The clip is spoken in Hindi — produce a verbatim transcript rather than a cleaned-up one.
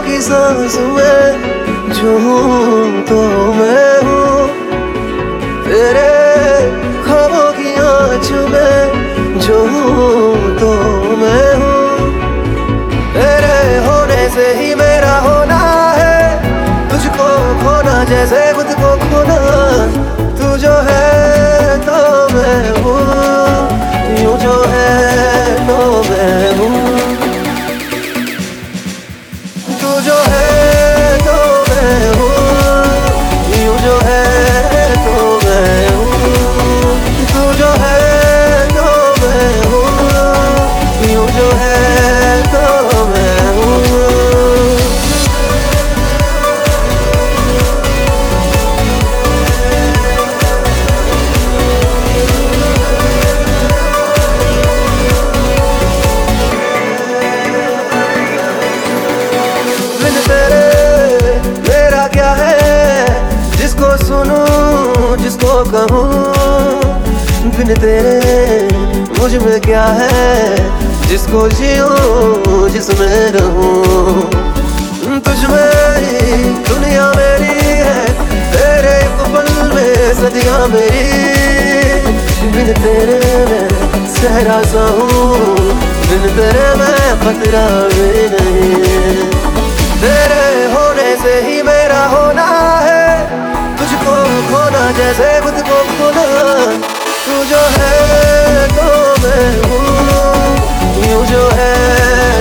की सांस में जो हूँ तो मैं हूँ, तेरे ख्वाबों की आँच में जो हूँ तो मैं हूँ। तेरे होने से ही मेरा होना है, तुझको खोना जैसे खुद को खोना। तू जो है तो मैं हूँ, यूं जो है तो मैं हूँ। तू जो है तो मैं हूँ, यूं जो है तो मैं हूँ। तू जो है तो मैं हूँ, यूं जो है तो मैं हूँ। बिन तेरे मेरा क्या है, जिसको सुनूं जिसको कहूँ। बिन तेरे मुझ में क्या है, जिसको जीऊं जिसमें रहूं। तुझ में ही दुनिया मेरी है, तेरे एक पल में सदियां मेरी। बिन तेरे मैं सहरा सा हूँ, बिन तेरे मैं खतरा भी नहीं। तेरे होने से ही मेरा होना है, तुझको खोना जैसे खुद को खोना। तू जो है तो मैं हूँ, यूं जो है